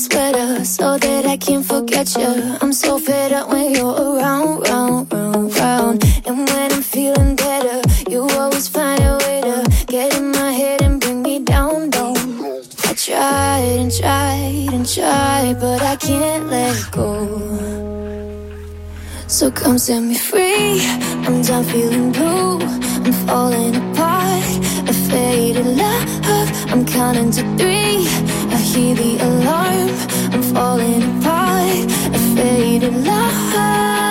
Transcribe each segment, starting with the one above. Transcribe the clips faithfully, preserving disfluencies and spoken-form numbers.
sweater so that I can forget you. I'm so fed up when you're around, round, round, round. And when I'm feeling better, you always find a way to get in my head and bring me down, down. I tried and tried and tried, but I can't let go. So come set me free. I'm done feeling blue. I'm falling apart. A faded love. I'm counting to three. I hear the alarm. I'm falling apart. A faded love.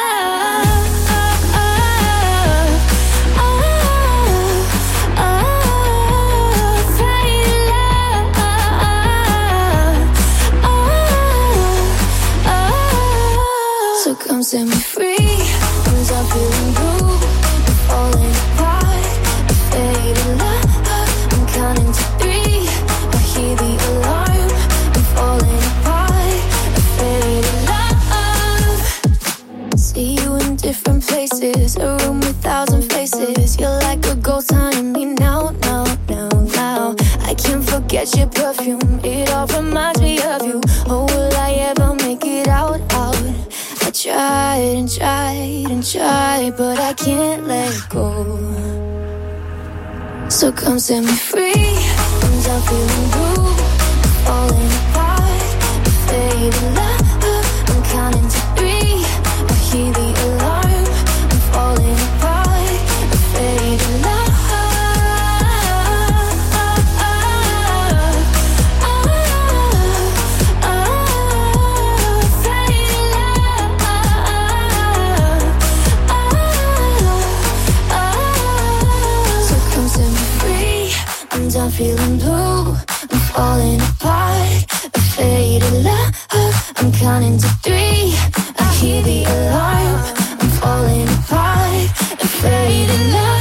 Come set me free. I'm done feeling blue. I'm falling apart. A faded love. I'm counting to three. I hear the alarm. I'm falling apart. A faded love. See you in different places. A room with thousand faces. You're like a ghost haunting me now, now, now, now. I can't forget your perfume. It all reminds me of you. Oh, will I ever make it out, out? I tried and tried and tried, but I can't let go. So come set me free. I'm done feeling blue. I'm falling apart. A faded love. I'm counting to three. I hear the alarm. I'm falling apart. A faded love. I'm feeling blue, I'm falling apart. A faded love, I'm counting to three. I hear the alarm, I'm falling apart. A faded love.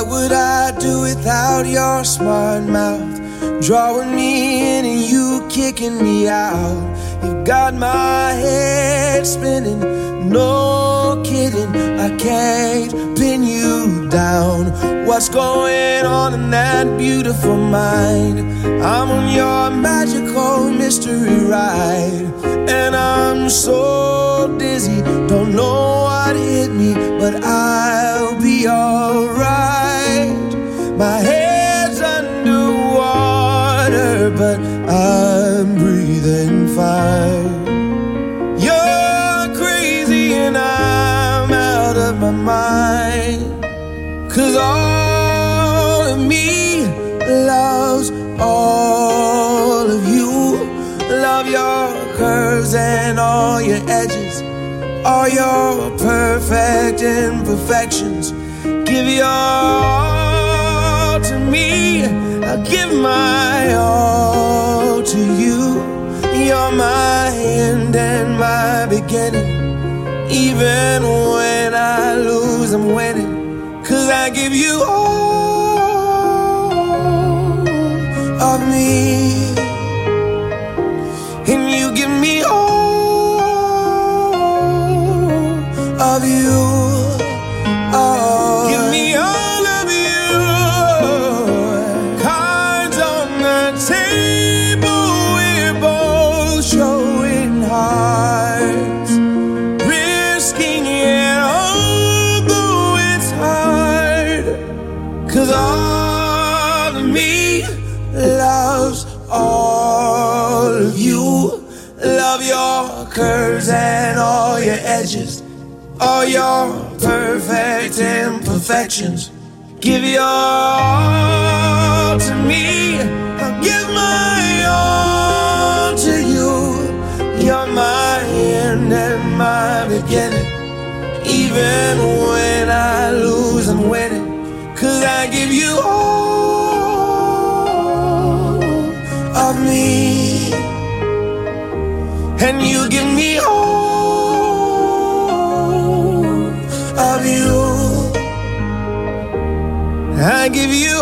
What would I do without your smart mouth? Drawing me in and you kicking me out. You got my head spinning, no kidding. I can't pin you down. What's going on in that beautiful mind? I'm on your magical mystery ride, and I'm so dizzy, don't know what hit me, but I'll be alright. My head's underwater, but I'm breathing fine. You're crazy and I'm out of my mind, 'cause all of me loves all of you. Love your curves and all your edges, all your perfect imperfections. Give your all to me, I'll give my all to you. You're my end and my beginning. Even when I lose, I'm winning, 'cause I give you all of me, and you give me all of you. Oh, give me all of you. Cards on the table, we're both showing hearts, risking it although it's hard. 'Cause all of me loves all of you. Love your curves and all your edges, all your perfect imperfections. Give your all to me, I'll give my all to you. You're my end and my beginning. Even when I lose, I'm winning, 'cause I give you all of me, and you give me all of you. I give you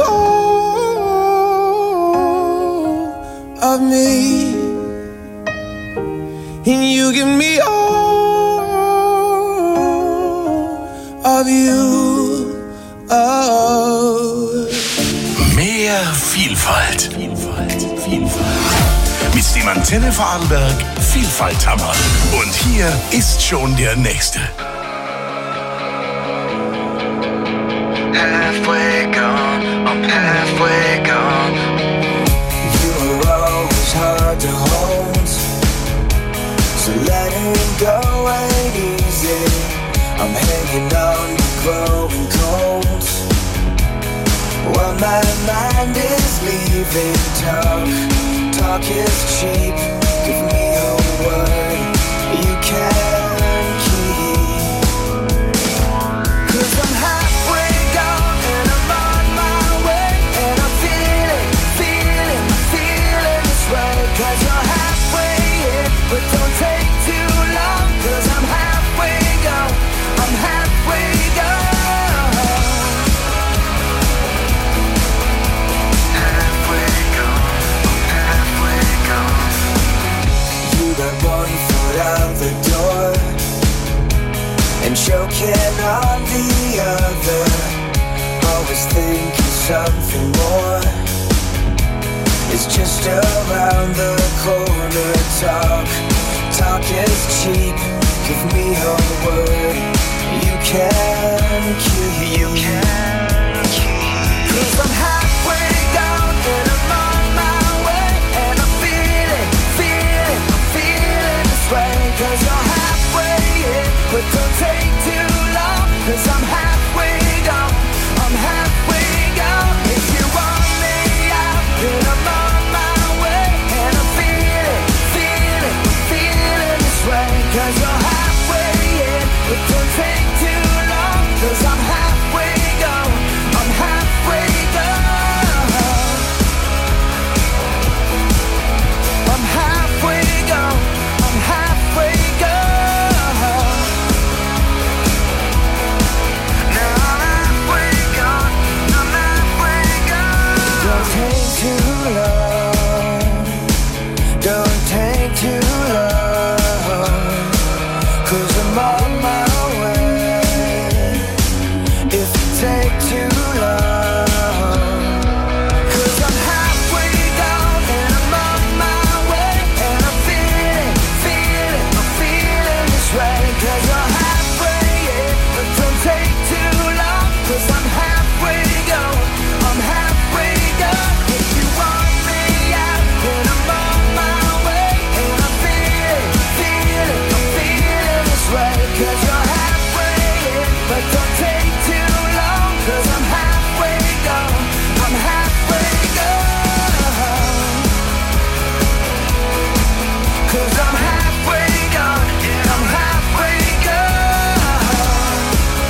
all of me, and you give me all of you. Oh. Mehr Vielfalt. Vielfalt. Vielfalt. Mit dem Antenne Vorarlberg Vielfalthammer. Und hier ist schon der nächste. Halfway gone, I'm halfway gone. You were always hard to hold, so letting go ain't easy. I'm hanging on to growing cold, while my mind is leaving. Talk, talk is cheap. Give me a word you can keep. 'Cause I'm halfway gone and I'm on my way, and I'm feeling, feeling, feeling this way. 'Cause you're halfway in, but don't take too long. 'Cause I'm halfway gone, I'm halfway gone. Halfway gone, I'm halfway gone. You got one foot out the door and choking on the other, always thinking something more is just around the corner. Talk, talk is cheap. Give me a word you can keep. You can keep. 'Cause I'm halfway gone and I'm on my way, and I'm feeling, feeling, feeling this way. 'Cause you're halfway in, but don't take too long. 'Cause I'm halfway gone, I'm halfway gone. If you want me out, then I'm on my way, and I'm feeling, feeling, feeling this way. 'Cause you're halfway in, but don't take too long. 'Cause I'm halfway gone, I'm halfway gone. I'm halfway gone, I'm halfway gone. on my way if you take too long. 'Cause I'm halfway gone and I'm on my way, and I'm feeling, feeling, I'm feeling this way. 'Cause you're halfway in, but don't take too long. 'Cause I'm halfway gone, I'm halfway gone. If you want me out, then I'm on my way, and I'm feeling, feeling, I'm feeling this way. 'Cause you're halfway in, but don't take too long. 'Cause I'm halfway gone, I'm halfway gone. 'Cause I'm halfway gone, and I'm halfway gone.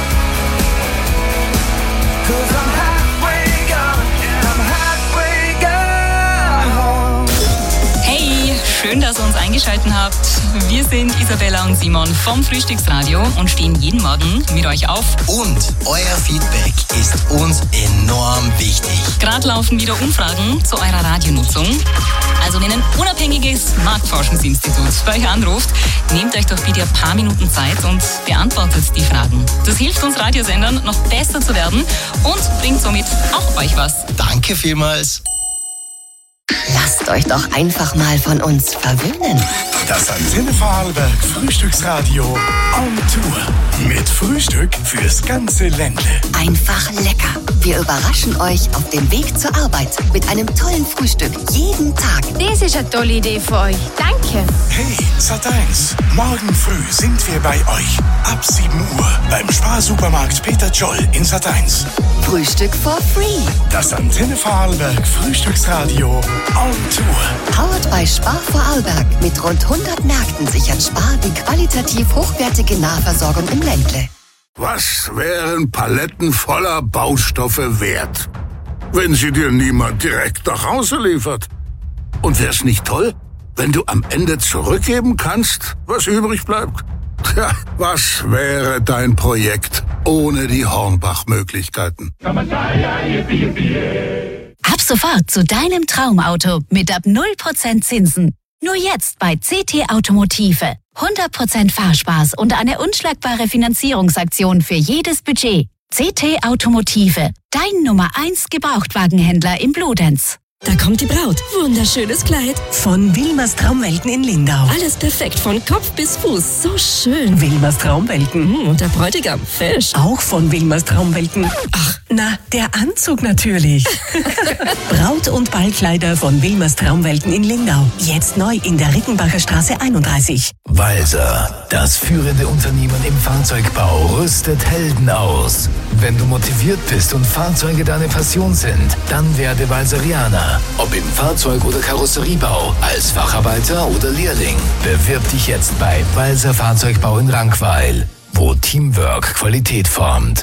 'Cause I'm halfway gone, and I'm halfway gone. Hey, schön, dass ihr uns eingeschaltet habt. Wir sind Isabella und Simon vom Frühstücksradio und stehen jeden Morgen mit euch auf. Und euer Feedback ist uns enorm wichtig. Gerade laufen wieder Umfragen zu eurer Radionutzung. Also wenn ein unabhängiges Marktforschungsinstitut bei euch anruft, nehmt euch doch bitte ein paar Minuten Zeit und beantwortet die Fragen. Das hilft uns Radiosendern noch besser zu werden und bringt somit auch euch was. Danke vielmals. Lasst euch doch einfach mal von uns verwöhnen. Das Antenne Vorarlberg Frühstücksradio on Tour. Mit Frühstück fürs ganze Ländle. Einfach lecker. Wir überraschen euch auf dem Weg zur Arbeit mit einem tollen Frühstück jeden Tag. Das ist eine tolle Idee für euch. Danke. Hey, Sat eins. Morgen früh sind wir bei euch. Ab sieben Uhr beim Sparsupermarkt Peter Joll in Sat eins. Frühstück for free. Das Antenne Vorarlberg Frühstücksradio on Tour. Powered by Spar Vorarlberg. Mit rund hundert Märkten sichert Spar die qualitativ hochwertige Nahversorgung im Ländle. Was wären Paletten voller Baustoffe wert, wenn sie dir niemand direkt nach Hause liefert? Und wär's nicht toll, wenn du am Ende zurückgeben kannst, was übrig bleibt? Tja, was wäre dein Projekt ohne die Hornbach-Möglichkeiten? Ab sofort zu deinem Traumauto mit ab null Prozent Zinsen. Nur jetzt bei C T Automotive. hundert Prozent Fahrspaß und eine unschlagbare Finanzierungsaktion für jedes Budget. C T Automotive, dein Nummer eins Gebrauchtwagenhändler im Bludenz. Da kommt die Braut. Wunderschönes Kleid. Von Wilmers Traumwelten in Lindau. Alles perfekt, von Kopf bis Fuß. So schön. Wilmers Traumwelten. Und der Bräutigam, fesch. Auch von Wilmers Traumwelten. Ach, na, der Anzug natürlich. Braut- und Ballkleider von Wilmers Traumwelten in Lindau. Jetzt neu in der Rickenbacher Straße einunddreißig. Walser, das führende Unternehmen im Fahrzeugbau, rüstet Helden aus. Wenn du motiviert bist und Fahrzeuge deine Passion sind, dann werde Walserianer. Ob im Fahrzeug- oder Karosseriebau, als Facharbeiter oder Lehrling. Bewirb dich jetzt bei Walser Fahrzeugbau in Rankweil, wo Teamwork Qualität formt.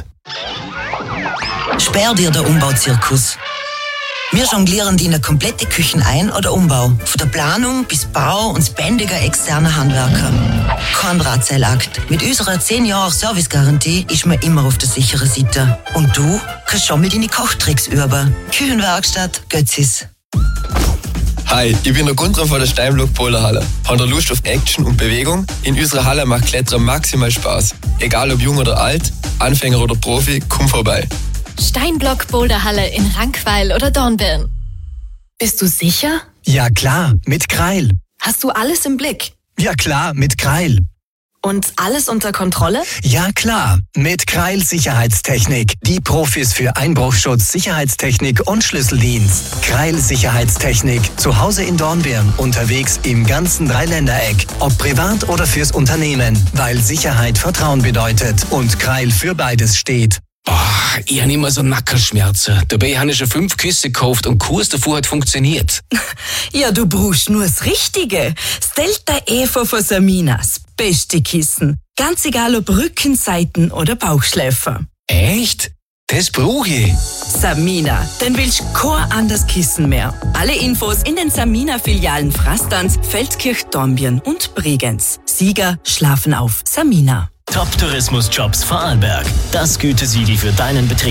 Sperr dir der Umbauzirkus. Wir jonglieren die in eine komplette Küchen ein- oder Umbau. Von der Planung bis Bau und bändiger externer Handwerker. Kein Drahtseilakt. Mit unserer zehn Jahre Servicegarantie ist man immer auf der sicheren Seite. Und du kannst schon mit deine Kochtricks üben. Küchenwerkstatt Götzis. Hi, ich bin der Gunther von der Steinblock Boulderhalle. Habt ihr Lust auf Action und Bewegung? In unserer Halle macht Klettern maximal Spaß. Egal ob jung oder alt, Anfänger oder Profi, komm vorbei. Steinblock Boulderhalle in Rankweil oder Dornbirn. Bist du sicher? Ja klar, mit Kreil. Hast du alles im Blick? Ja klar, mit Kreil. Und alles unter Kontrolle? Ja klar, mit Kreil Sicherheitstechnik. Die Profis für Einbruchschutz, Sicherheitstechnik und Schlüsseldienst. Kreil Sicherheitstechnik. Zu Hause in Dornbirn, unterwegs im ganzen Dreiländereck. Ob privat oder fürs Unternehmen. Weil Sicherheit Vertrauen bedeutet und Kreil für beides steht. Oh, ich habe immer so Nackenschmerzen. Dabei habe ich schon fünf Küsse gekauft und Kurs davor hat funktioniert. Ja, du brauchst nur das Richtige. Das Delta Evo von Samina. Das beste Kissen. Ganz egal ob Rücken, Seiten oder Bauchschläfer. Echt? Das brauche ich. Samina, dann willst du kein anderes Kissen mehr. Alle Infos in den Samina-Filialen Frastanz, Feldkirch, Dornbirn und Bregenz. Sieger schlafen auf Samina. Top-Tourismus-Jobs Vorarlberg. Das Gütesiegel für deinen Betrieb.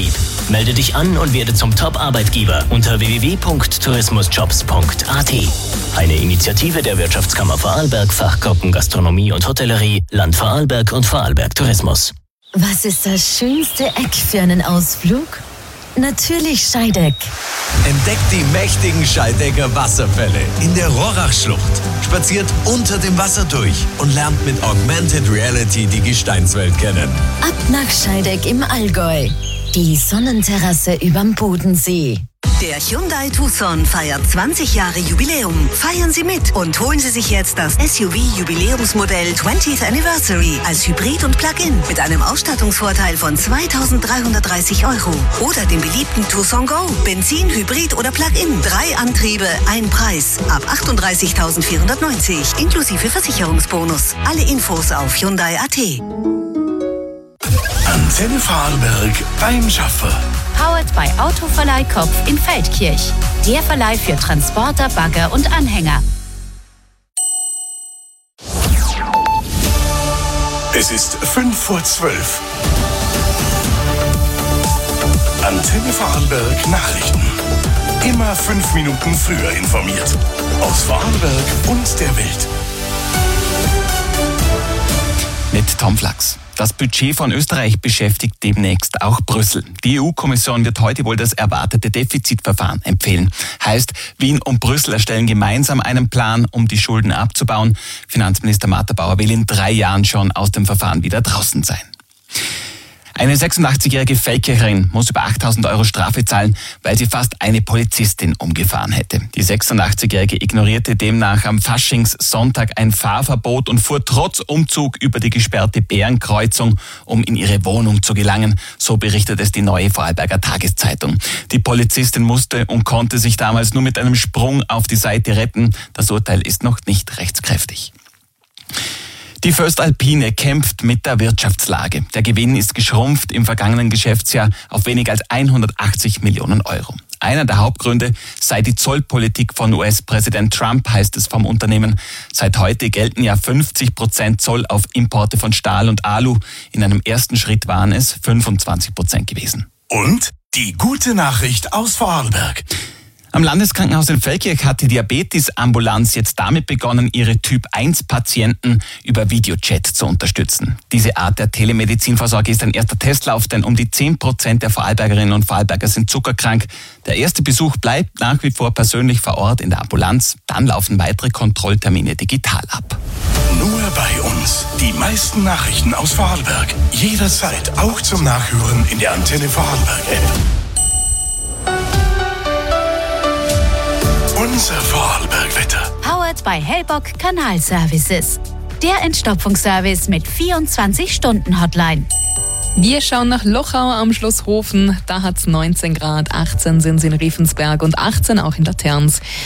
Melde dich an und werde zum Top-Arbeitgeber unter w w w punkt tourismusjobs punkt a t. Eine Initiative der Wirtschaftskammer Vorarlberg, Fachgruppen Gastronomie und Hotellerie, Land Vorarlberg und Vorarlberg Tourismus. Was ist das schönste Eck für einen Ausflug? Natürlich Scheideck. Entdeckt die mächtigen Scheidecker Wasserfälle in der Rohrachschlucht. Spaziert unter dem Wasser durch und lernt mit Augmented Reality die Gesteinswelt kennen. Ab nach Scheideck im Allgäu. Die Sonnenterrasse überm Bodensee. Der Hyundai Tucson feiert zwanzig Jahre Jubiläum. Feiern Sie mit und holen Sie sich jetzt das S U V-Jubiläumsmodell zwanzigste Anniversary als Hybrid und Plug-in mit einem Ausstattungsvorteil von zweitausenddreihundertdreißig Euro. Oder den beliebten Tucson Go. Benzin, Hybrid oder Plug-in. Drei Antriebe, ein Preis. Ab achtunddreißigtausendvierhundertneunzig inklusive Versicherungsbonus. Alle Infos auf Hyundai punkt a t. Antenne Vorarlberg beim Schaffer. Powered by Autoverleih Kopf in Feldkirch. Der Verleih für Transporter, Bagger und Anhänger. Es ist fünf vor zwölf. Antenne Vorarlberg Nachrichten. Immer fünf Minuten früher informiert. Aus Vorarlberg und der Welt. Mit Tom Flachs. Das Budget von Österreich beschäftigt demnächst auch Brüssel. Die E U-Kommission wird heute wohl das erwartete Defizitverfahren empfehlen. Heißt, Wien und Brüssel erstellen gemeinsam einen Plan, um die Schulden abzubauen. Finanzminister Martha Bauer will in drei Jahren schon aus dem Verfahren wieder draußen sein. Eine sechsundachtzigjährige Feldkircherin muss über achttausend Euro Strafe zahlen, weil sie fast eine Polizistin umgefahren hätte. Die sechsundachtzigjährige ignorierte demnach am Faschingssonntag ein Fahrverbot und fuhr trotz Umzug über die gesperrte Bärenkreuzung, um in ihre Wohnung zu gelangen. So berichtet es die Neue Vorarlberger Tageszeitung. Die Polizistin musste und konnte sich damals nur mit einem Sprung auf die Seite retten. Das Urteil ist noch nicht rechtskräftig. Die Voestalpine kämpft mit der Wirtschaftslage. Der Gewinn ist geschrumpft im vergangenen Geschäftsjahr auf weniger als hundertachtzig Millionen Euro. Einer der Hauptgründe sei die Zollpolitik von U S-Präsident Trump, heißt es vom Unternehmen. Seit heute gelten ja fünfzig Prozent Zoll auf Importe von Stahl und Alu. In einem ersten Schritt waren es fünfundzwanzig Prozent gewesen. Und die gute Nachricht aus Vorarlberg. Am Landeskrankenhaus in Feldkirch hat die Diabetes-Ambulanz jetzt damit begonnen, ihre Typ eins Patienten über Videochat zu unterstützen. Diese Art der Telemedizinvorsorge ist ein erster Testlauf, denn um die zehn Prozent der Vorarlbergerinnen und Vorarlberger sind zuckerkrank. Der erste Besuch bleibt nach wie vor persönlich vor Ort in der Ambulanz. Dann laufen weitere Kontrolltermine digital ab. Nur bei uns. Die meisten Nachrichten aus Vorarlberg. Jederzeit auch zum Nachhören in der Antenne Vorarlberg-App. Unser Vorarlberg-Wetter. Powered by Hellbock Kanalservices. Der Entstopfungsservice mit vierundzwanzig Stunden Hotline. Wir schauen nach Lochau am Schloss Hofen. Da hat's neunzehn Grad, achtzehn sind es in Riefensberg und achtzehn auch in Laterns.